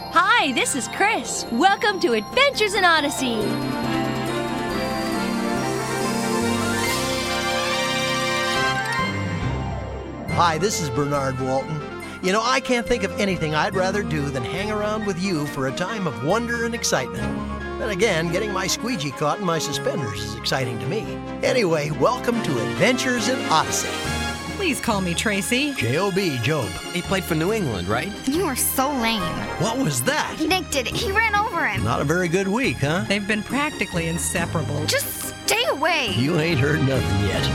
Hi, this is Chris. Welcome to Adventures in Odyssey. Hi, this is Bernard Walton. You know, I can't think of anything I'd rather do than hang around with you for a time of wonder and excitement. Then again, getting my squeegee caught in my suspenders is exciting to me. Anyway, welcome to Adventures in Odyssey. Please call me Tracy. J.O.B. Job. He played for New England, right? You are so lame. What was that? Nick did it. He ran over him. Not a very good week, huh? They've been practically inseparable. Just stay away. You ain't heard nothing yet.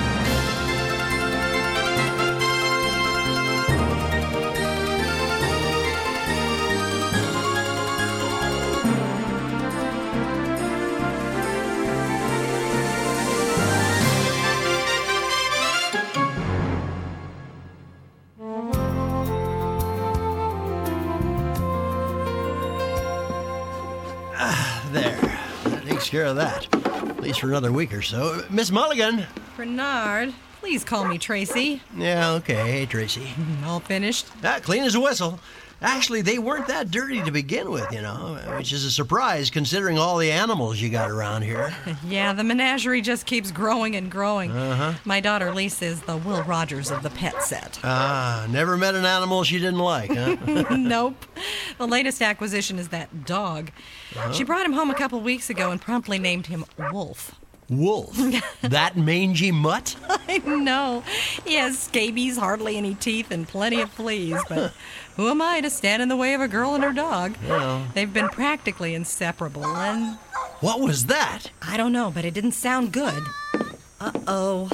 There. That takes care of that. At least for another week or so. Miss Mulligan. Bernard, please call me Tracy. Yeah, okay. Hey, Tracy. All finished? Clean as a whistle. Actually, they weren't that dirty to begin with, you know, which is a surprise considering all the animals you got around here. Yeah, the menagerie just keeps growing and growing. Uh-huh. My daughter Lisa is the Will Rogers of the pet set. Never met an animal she didn't like, huh? Nope. The latest acquisition is that dog. She brought him home a couple weeks ago and promptly named him Wolf. Wolf? That mangy mutt? I know. He has scabies, hardly any teeth, and plenty of fleas, but who am I to stand in the way of a girl and her dog? Well. They've been practically inseparable, and What was that? I don't know, but it didn't sound good. Uh-oh.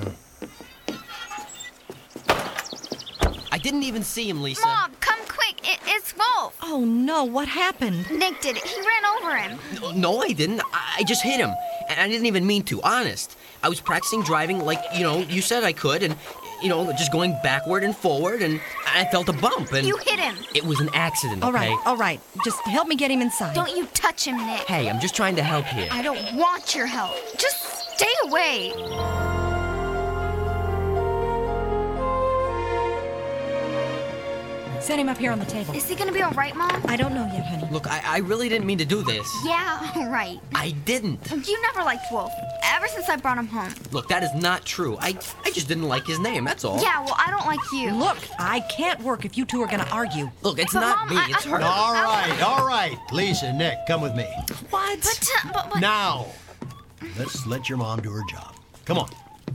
I didn't even see him, Lisa. Mom, come quick. It's Wolf. Oh, no, what happened? Nick did it. He ran over him. No, I didn't. I just hit him. And I didn't even mean to, honest. I was practicing driving like, you said I could, and, just going backward and forward, and I felt a bump, and... You hit him. It was an accident, All okay? right. Just help me get him inside. Don't you touch him, Nick. Hey, I'm just trying to help here. I don't want your help. Just stay away. Set him up here on the table. Is he gonna be all right, Mom? I don't know yet, honey. Look, I really didn't mean to do this. Yeah, all right. I didn't. You never liked Wolf. Ever since I brought him home. Look, that is not true. I just didn't like his name, that's all. Yeah, well, I don't like you. Look, I can't work if you two are going to argue. Look, it's But not Mom, me, it's her. All right. Lisa, Nick, come with me. What? But Now, let's let your mom do her job. Come on.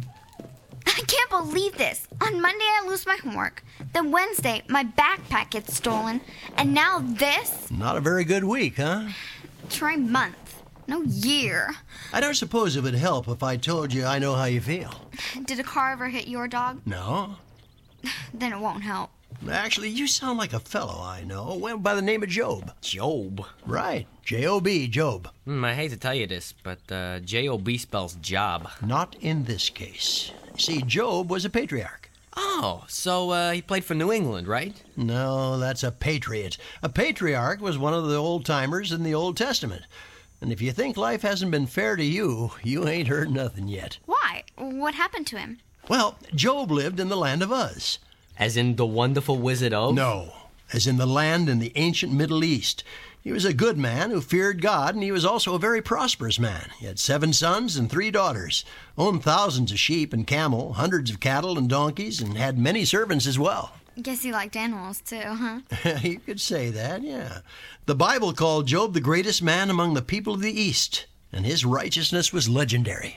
I can't believe this. On Monday, I lose my homework. Then Wednesday, my backpack gets stolen. And now this? Not a very good week, huh? Try month. No year. I don't suppose it would help if I told you I know how you feel. Did a car ever hit your dog? No? Then it won't help. Actually, you sound like a fellow I know. Went by the name of Job. Job. Right. J-O-B, Job. I hate to tell you this, but J-O-B spells job. Not in this case. See, Job was a patriarch. Oh, so he played for New England, right? No, that's a patriot. A patriarch was one of the old-timers in the Old Testament. And if you think life hasn't been fair to you, you ain't heard nothing yet. Why? What happened to him? Well, Job lived in the land of Uz. As in the wonderful Wizard of? No, as in the land in the ancient Middle East. He was a good man who feared God, and he was also a very prosperous man. He had 7 sons and 3 daughters, owned thousands of sheep and camel, hundreds of cattle and donkeys, and had many servants as well. Guess he liked animals too, huh? You could say that, yeah. The Bible called Job the greatest man among the people of the East, and his righteousness was legendary.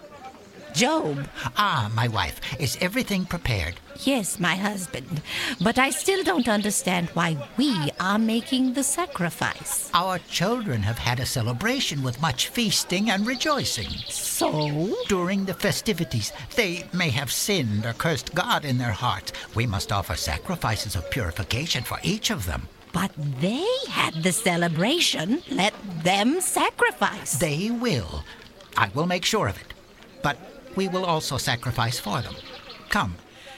Job. My wife. Is everything prepared? Yes, my husband. But I still don't understand why we are making the sacrifice. Our children have had a celebration with much feasting and rejoicing. So? During the festivities, they may have sinned or cursed God in their hearts. We must offer sacrifices of purification for each of them. But they had the celebration. Let them sacrifice. They will. I will make sure of it. But we will also sacrifice for them. Come.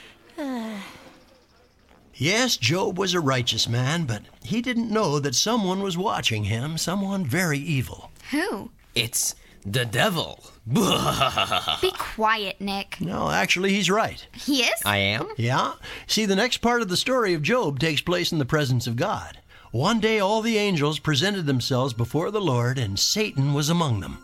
Yes, Job was a righteous man, but he didn't know that someone was watching him, someone very evil. Who? It's the devil. Be quiet, Nick. No, actually, he's right. He is? I am? Yeah? See, the next part of the story of Job takes place in the presence of God. One day all the angels presented themselves before the Lord, and Satan was among them.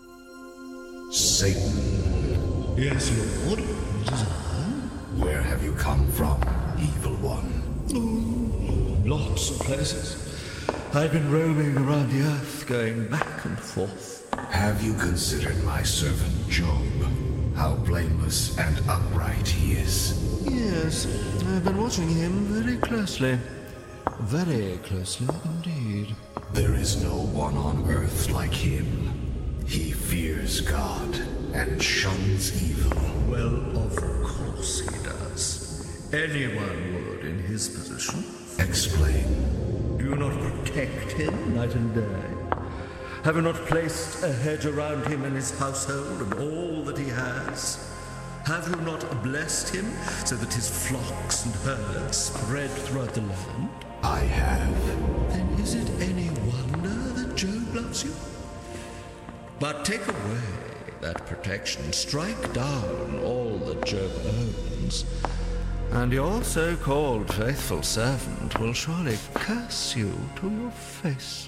Satan. Yes, Lord. It is I. Where have you come from, evil one? Oh, lots of places. I've been roaming around the earth, going back and forth. Have you considered my servant Job? How blameless and upright he is. Yes, I've been watching him very closely. Very closely indeed. There is no one on earth like him. He fears God and shuns evil. Well, of course he does. Anyone would in his position. Explain. Do you not protect him night and day? Have you not placed a hedge around him and his household and all that he has? Have you not blessed him so that his flocks and herds spread throughout the land? I have. Then is it any wonder that Job loves you? But take away that protection, strike down all that Job owns, and your so-called faithful servant will surely curse you to your face.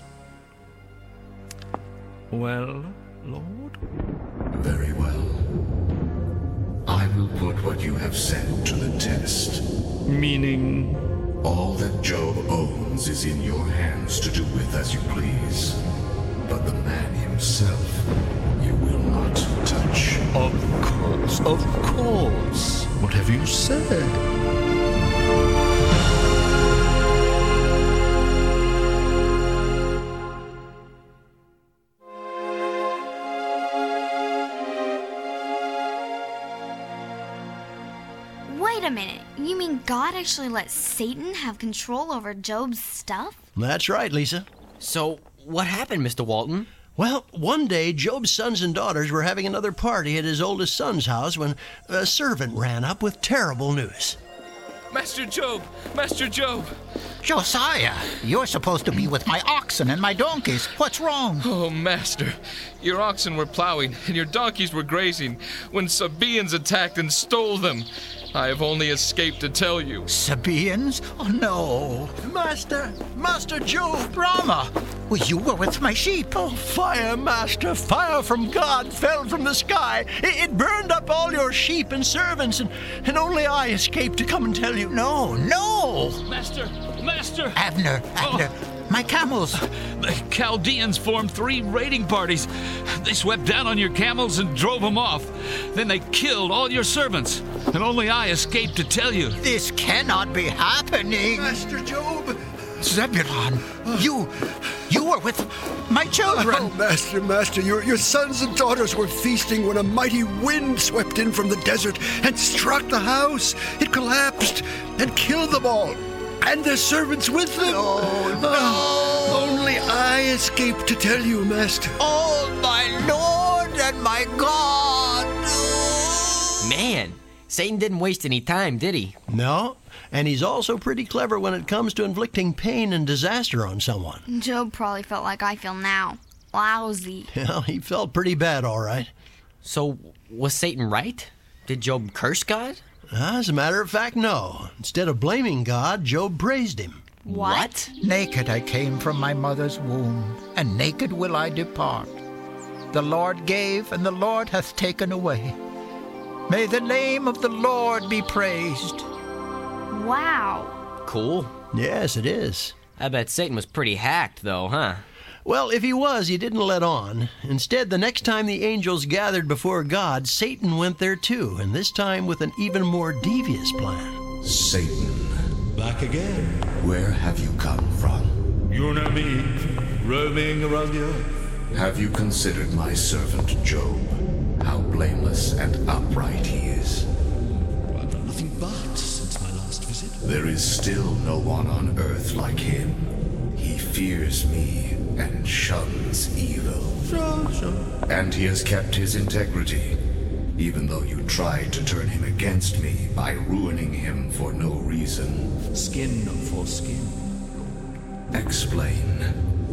Well, Lord? Very well. I will put what you have said to the test. Meaning? All that Job owns is in your hands to do with as you please. But the man himself, you will not touch. Of course, of course. What have you said? Wait a minute. You mean God actually let Satan have control over Job's stuff? That's right, Lisa. So, what happened, Mr. Walton? Well, one day Job's sons and daughters were having another party at his oldest son's house when a servant ran up with terrible news. Master Job! Master Job! Josiah, you're supposed to be with my oxen and my donkeys. What's wrong? Oh, Master, your oxen were plowing and your donkeys were grazing when Sabaeans attacked and stole them. I have only escaped to tell you. Sabaeans? Oh, no. Master Job! Rama, well, you were with my sheep. Oh, fire, Master, fire from God fell from the sky. It burned up all your sheep and servants, and only I escaped to come and tell you. No. Master! Abner, my camels. The Chaldeans formed 3 raiding parties. They swept down on your camels and drove them off. Then they killed all your servants, and only I escaped to tell you. This cannot be happening. Master Job! Zebulon, you were with my children. Oh, Master, your sons and daughters were feasting when a mighty wind swept in from the desert and struck the house. It collapsed and killed them all, and their servants with them. No. Only I escaped to tell you, Master. Oh, my Lord and my God. Man, Satan didn't waste any time, did he? No, and he's also pretty clever when it comes to inflicting pain and disaster on someone. Job probably felt like I feel now. Lousy. Well, he felt pretty bad, all right. So, was Satan right? Did Job curse God? As a matter of fact, no. Instead of blaming God, Job praised him. What? Naked I came from my mother's womb, and naked will I depart. The Lord gave, and the Lord hath taken away. May the name of the Lord be praised. Wow. Cool. Yes, it is. I bet Satan was pretty hacked, though, huh? Well, if he was, he didn't let on. Instead, the next time the angels gathered before God, Satan went there too, and this time with an even more devious plan. Satan. Back again. Where have you come from? You know me, roaming around the earth. Have you considered my servant Job? How blameless and upright he is. I've done nothing but since my last visit. There is still no one on earth like him. He fears me and shuns evil. Sure. And he has kept his integrity, even though you tried to turn him against me by ruining him for no reason. Skin for skin. Explain.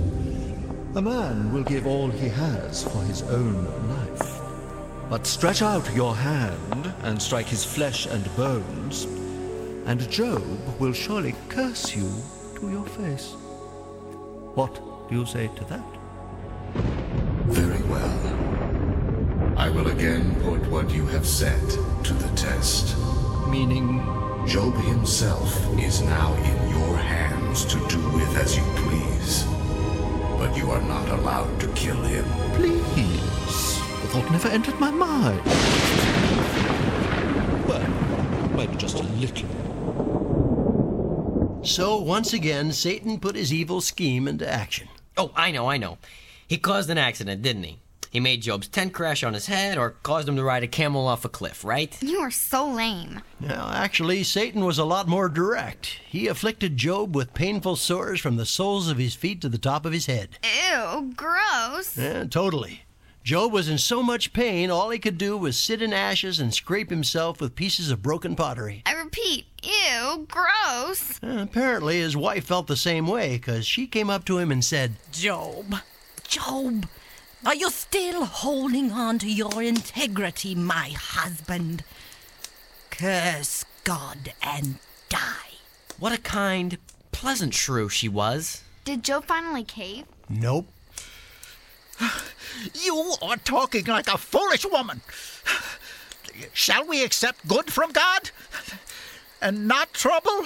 A man will give all he has for his own life. But stretch out your hand and strike his flesh and bones, and Job will surely curse you to your face. What do you say to that? Very well. I will again put what you have said to the test. Meaning? Job himself is now in your hands to do with as you please. But you are not allowed to kill him. Please. The thought never entered my mind. Well, maybe just a little. So, once again, Satan put his evil scheme into action. Oh, I know. He caused an accident, didn't he? He made Job's tent crash on his head or caused him to ride a camel off a cliff, right? You are so lame. Now, actually, Satan was a lot more direct. He afflicted Job with painful sores from the soles of his feet to the top of his head. Ew, gross. Yeah, totally. Job was in so much pain, all he could do was sit in ashes and scrape himself with pieces of broken pottery. I repeat, ew, gross. Apparently, his wife felt the same way, because she came up to him and said, Job, are you still holding on to your integrity, my husband? Curse God and die. What a kind, pleasant shrew she was. Did Job finally cave? Nope. You are talking like a foolish woman. Shall we accept good from God and not trouble?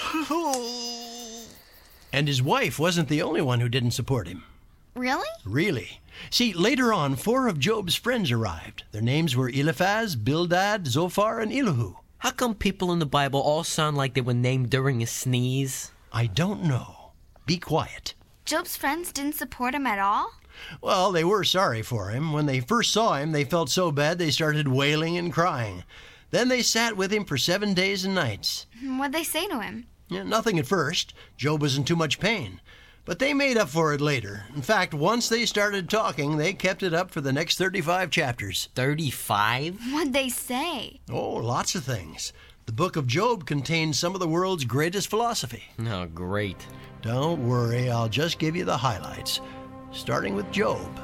And his wife wasn't the only one who didn't support him. Really? Really. See, later on, 4 of Job's friends arrived. Their names were Eliphaz, Bildad, Zophar, and Elihu. How come people in the Bible all sound like they were named during a sneeze? I don't know. Be quiet. Job's friends didn't support him at all? Well, they were sorry for him. When they first saw him, they felt so bad they started wailing and crying. Then they sat with him for 7 days and nights. What'd they say to him? Nothing at first. Job was in too much pain. But they made up for it later. In fact, once they started talking, they kept it up for the next 35 chapters. 35? What'd they say? Oh, lots of things. The book of Job contains some of the world's greatest philosophy. Oh, great. Don't worry, I'll just give you the highlights. Starting with Job.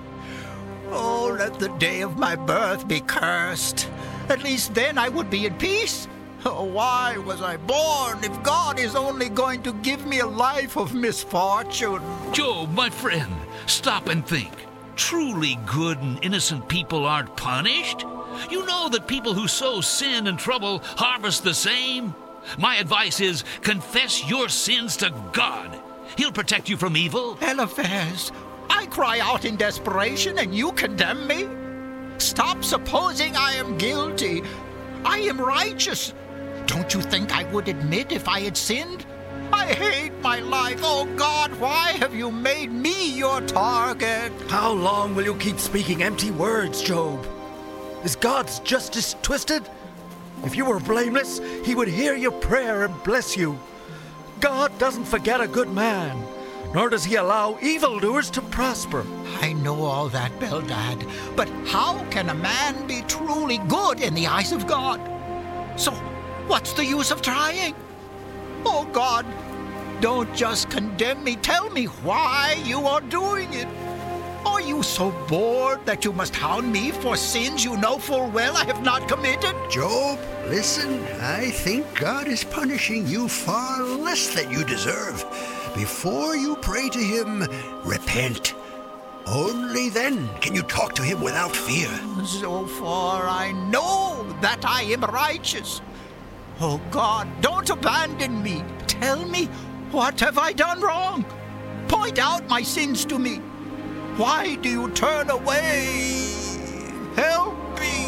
Oh, let the day of my birth be cursed. At least then I would be at peace. Oh, why was I born if God is only going to give me a life of misfortune? Job, my friend, stop and think. Truly good and innocent people aren't punished. You know that people who sow sin and trouble harvest the same. My advice is confess your sins to God. He'll protect you from evil. Eliphaz, I cry out in desperation and you condemn me? Stop supposing I am guilty. I am righteous. Don't you think I would admit if I had sinned? I hate my life. Oh, God, why have you made me your target? How long will you keep speaking empty words, Job? Is God's justice twisted? If you were blameless, he would hear your prayer and bless you. God doesn't forget a good man, nor does he allow evildoers to prosper. I know all that, Bildad, but how can a man be truly good in the eyes of God? So, what's the use of trying? Oh, God, don't just condemn me. Tell me why you are doing it. Are you so bored that you must hound me for sins you know full well I have not committed? Job, listen, I think God is punishing you far less than you deserve. Before you pray to him, repent. Only then can you talk to him without fear. So far I know that I am righteous. Oh, God, don't abandon me. Tell me, what have I done wrong? Point out my sins to me. Why do you turn away? Help me.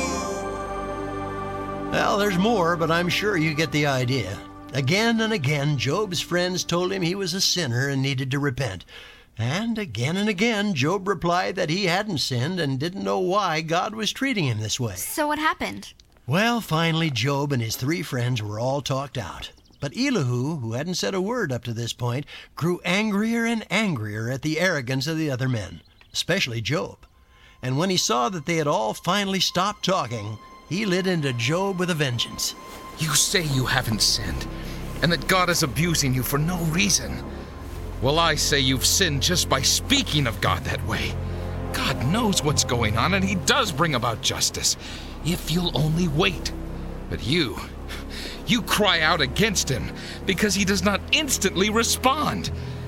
Well, there's more, but I'm sure you get the idea. Again and again, Job's friends told him he was a sinner and needed to repent. And again, Job replied that he hadn't sinned and didn't know why God was treating him this way. So what happened? Well, finally, Job and his 3 friends were all talked out. But Elihu, who hadn't said a word up to this point, grew angrier and angrier at the arrogance of the other men, especially Job. And when he saw that they had all finally stopped talking, he lit into Job with a vengeance. You say you haven't sinned, and that God is abusing you for no reason. Well, I say you've sinned just by speaking of God that way. God knows what's going on, and he does bring about justice, if you'll only wait. But you cry out against him because he does not instantly respond.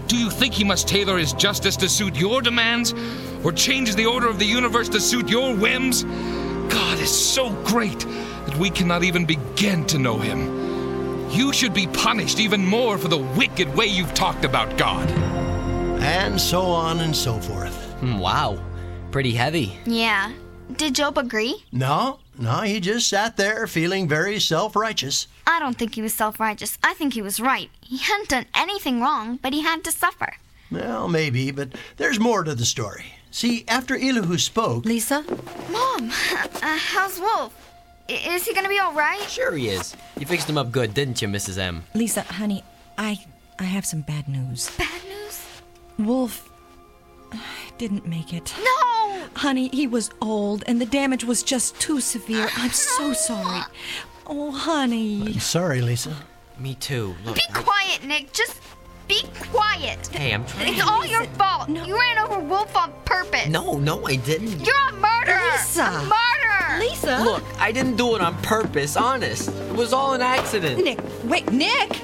Do you think he must tailor his justice to suit your demands? Or change the order of the universe to suit your whims? God is so great that we cannot even begin to know him. You should be punished even more for the wicked way you've talked about God. And so on and so forth. Wow. Pretty heavy. Yeah. Did Job agree? No, he just sat there feeling very self-righteous. I don't think he was self-righteous. I think he was right. He hadn't done anything wrong, but he had to suffer. Well, maybe, but there's more to the story. See, after Elihu spoke... Lisa? Mom, how's Wolf? Is he gonna be all right? Sure he is. You fixed him up good, didn't you, Mrs. M? Lisa, honey, I have some bad news. Bad news? Wolf didn't make it. No! Honey, he was old, and the damage was just too severe. I'm so sorry. Oh, honey. I'm sorry, Lisa. Me too. Look, Be quiet, Nick. Just be quiet. Hey, I'm trying. It's all your fault. No. You ran over Wolf on purpose. No, I didn't. You're a murderer. Lisa. A murderer. Lisa. Look, I didn't do it on purpose, honest. It was all an accident. Nick, wait, Nick!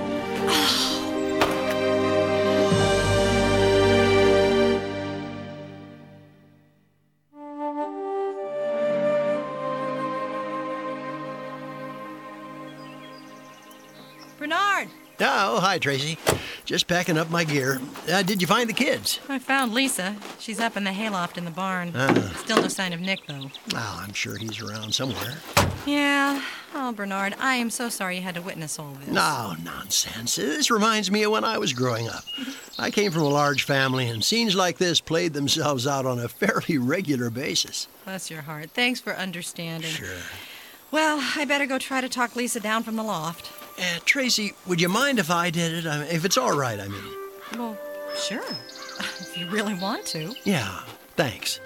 Bernard! Oh, hi, Tracy. Just packing up my gear. Did you find the kids? I found Lisa. She's up in the hayloft in the barn. Still no sign of Nick, though. Well, I'm sure he's around somewhere. Yeah. Oh, Bernard, I am so sorry you had to witness all this. No, nonsense. This reminds me of when I was growing up. I came from a large family, and scenes like this played themselves out on a fairly regular basis. Bless your heart. Thanks for understanding. Sure. Well, I better go try to talk Lisa down from the loft. Tracy, would you mind if I did it? If it's all right, I mean. Well, sure. If you really want to. Yeah, thanks.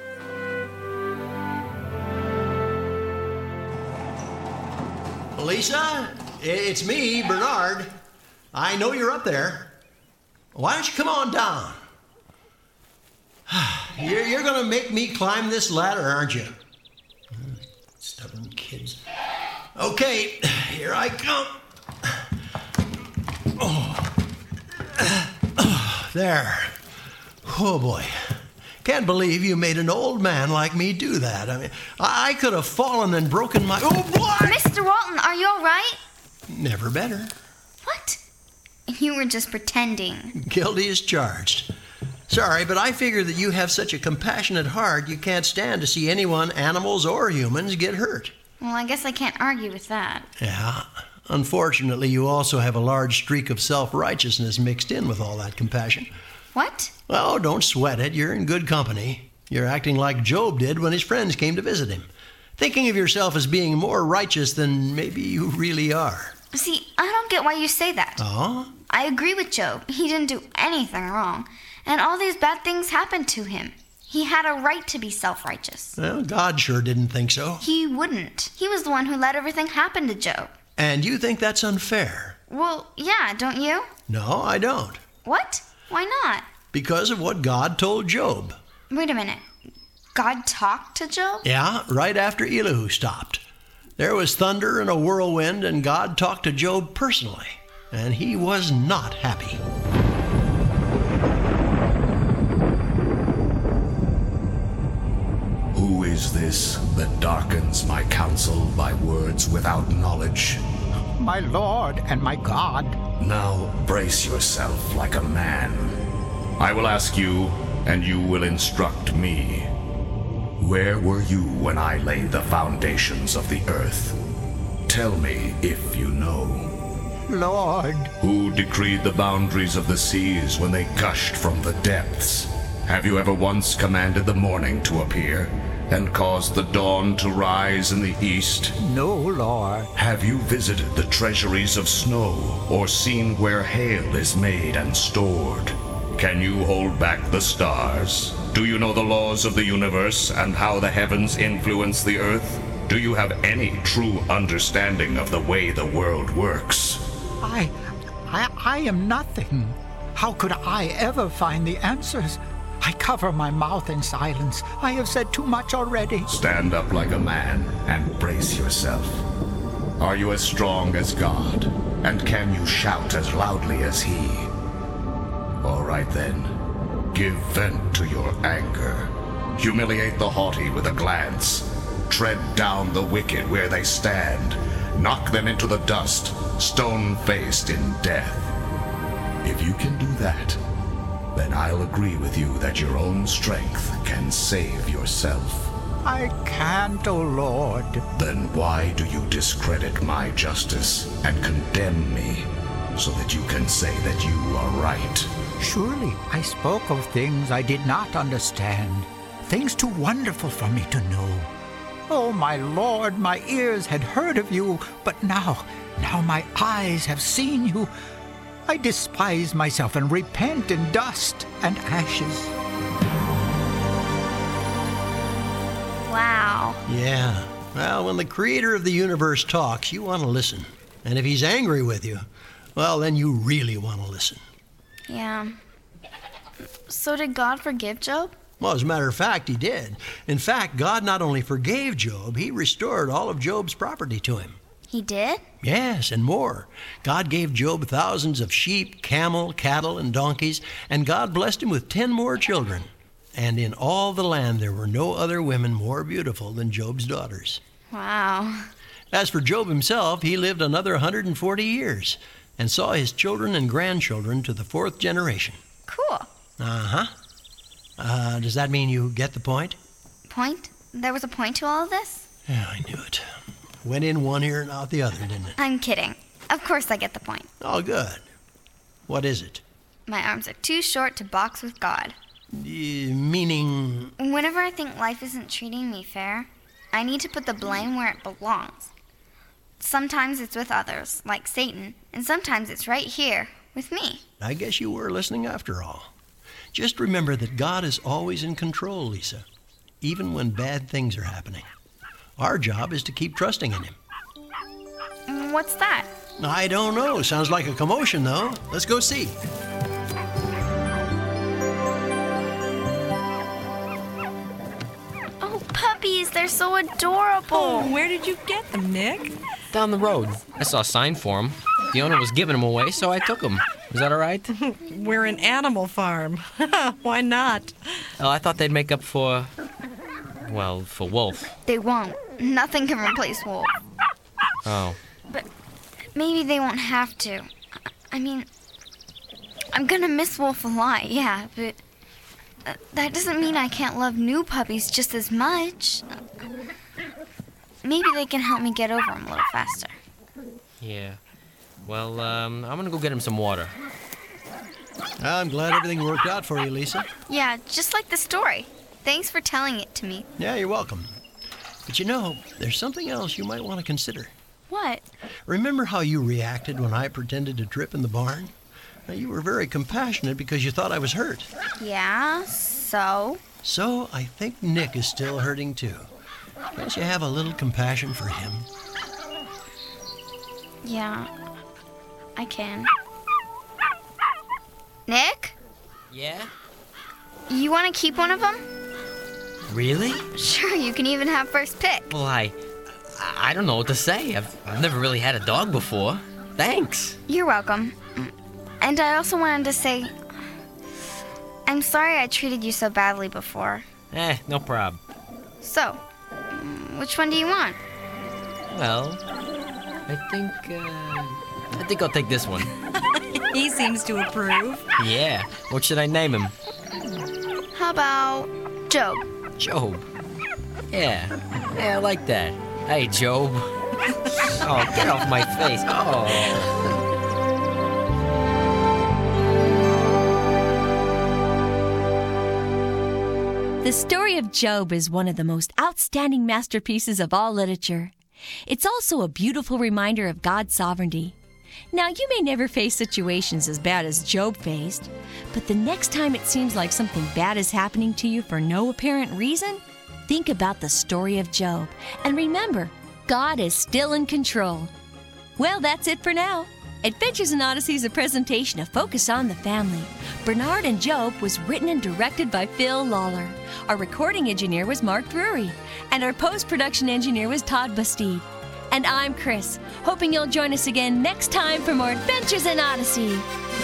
Lisa, it's me, Bernard. I know you're up there. Why don't you come on down? You're going to make me climb this ladder, aren't you? Stubborn kids. Okay, here I come. There. Oh, boy. Can't believe you made an old man like me do that. I mean, I could have fallen and broken my... Oh, boy! Mr. Walton, are you all right? Never better. What? You were just pretending. Guilty as charged. Sorry, but I figure that you have such a compassionate heart you can't stand to see anyone, animals or humans, get hurt. Well, I guess I can't argue with that. Yeah. Unfortunately, you also have a large streak of self-righteousness mixed in with all that compassion. What? Well, don't sweat it. You're in good company. You're acting like Job did when his friends came to visit him. Thinking of yourself as being more righteous than maybe you really are. See, I don't get why you say that. Oh? I agree with Job. He didn't do anything wrong. And all these bad things happened to him. He had a right to be self-righteous. Well, God sure didn't think so. He wouldn't. He was the one who let everything happen to Job. And you think that's unfair? Well, yeah, don't you? No, I don't. What? Why not? Because of what God told Job. Wait a minute. God talked to Job? Yeah, right after Elihu stopped. There was thunder and a whirlwind, and God talked to Job personally. And he was not happy. Who is this that darkens my counsel by words without knowledge? My Lord and my God. Now brace yourself like a man. I will ask you, and you will instruct me. Where were you when I laid the foundations of the earth? Tell me if you know. Lord. Who decreed the boundaries of the seas when they gushed from the depths? Have you ever once commanded the morning to appear and caused the dawn to rise in the east? No, Lord. Have you visited the treasuries of snow or seen where hail is made and stored? Can you hold back the stars? Do you know the laws of the universe and how the heavens influence the earth? Do you have any true understanding of the way the world works? I am nothing. How could I ever find the answers? I cover my mouth in silence. I have said too much already. Stand up like a man and brace yourself. Are you as strong as God? And can you shout as loudly as He? All right. right then. Give vent to your anger. Humiliate the haughty with a glance. Tread down the wicked where they stand. Knock them into the dust, stone-faced in death. If you can do that, then I'll agree with you that your own strength can save yourself. I can't, O Lord. Then why do you discredit my justice and condemn me, so that you can say that you are right? Surely I spoke of things I did not understand, things too wonderful for me to know. Oh, my Lord, my ears had heard of you, but now my eyes have seen you. I despise myself and repent in dust and ashes. Wow. Yeah. Well, when the creator of the universe talks, you want to listen. And if he's angry with you, well, then you really want to listen. Yeah. So did God forgive Job? Well, as a matter of fact, he did. In fact, God not only forgave Job, he restored all of Job's property to him. He did? Yes, and more. God gave Job thousands of sheep, camel, cattle, and donkeys, and God blessed him with 10 more children. And in all the land there were no other women more beautiful than Job's daughters. Wow. As for Job himself, he lived another 140 years and saw his children and grandchildren to the 4th generation. Cool. Uh-huh. Does that mean you get the point? Point? There was a point to all of this? Yeah, I knew it. Went in one ear and out the other, didn't it? I'm kidding. Of course I get the point. Oh, good. What is it? My arms are too short to box with God. Meaning? Whenever I think life isn't treating me fair, I need to put the blame where it belongs. Sometimes it's with others, like Satan, and sometimes it's right here, with me. I guess you were listening after all. Just remember that God is always in control, Lisa, even when bad things are happening. Our job is to keep trusting in him. What's that? I don't know. Sounds like a commotion, though. Let's go see. Oh, puppies, they're so adorable. Oh, where did you get them, Nick? Down the road. I saw a sign for them. The owner was giving them away, so I took them. Is that all right? We're an animal farm. Why not? Oh, I thought they'd make up for Wolf. They won't. Nothing can replace Wolf. Oh. But maybe they won't have to. I mean, I'm gonna miss Wolf a lot, yeah, but that doesn't mean I can't love new puppies just as much. Maybe they can help me get over them a little faster. Yeah. Well, I'm gonna go get him some water. I'm glad everything worked out for you, Lisa. Yeah, just like the story. Thanks for telling it to me. Yeah, you're welcome. But you know, there's something else you might want to consider. What? Remember how you reacted when I pretended to trip in the barn? Now, you were very compassionate because you thought I was hurt. Yeah, so? So I think Nick is still hurting too. Can't you have a little compassion for him? Yeah, I can. Nick? Yeah? You want to keep one of them? Really? Sure, you can even have first pick. Well, I don't know what to say. I've never really had a dog before. Thanks. You're welcome. And I also wanted to say, I'm sorry I treated you so badly before. No problem. So, which one do you want? Well, I think I'll take this one. He seems to approve. Yeah. What should I name him? How about Job? Job. Yeah, I like that. Hey, Job. Oh, get off my face. Oh. The story of Job is one of the most outstanding masterpieces of all literature. It's also a beautiful reminder of God's sovereignty. Now, you may never face situations as bad as Job faced, but the next time it seems like something bad is happening to you for no apparent reason, think about the story of Job and remember, God is still in control. Well, that's it for now. Adventures in Odyssey is a presentation of Focus on the Family. Bernard and Job was written and directed by Phil Lawler. Our recording engineer was Mark Drury, and our post-production engineer was Todd Bastide. And I'm Chris, hoping you'll join us again next time for more Adventures in Odyssey.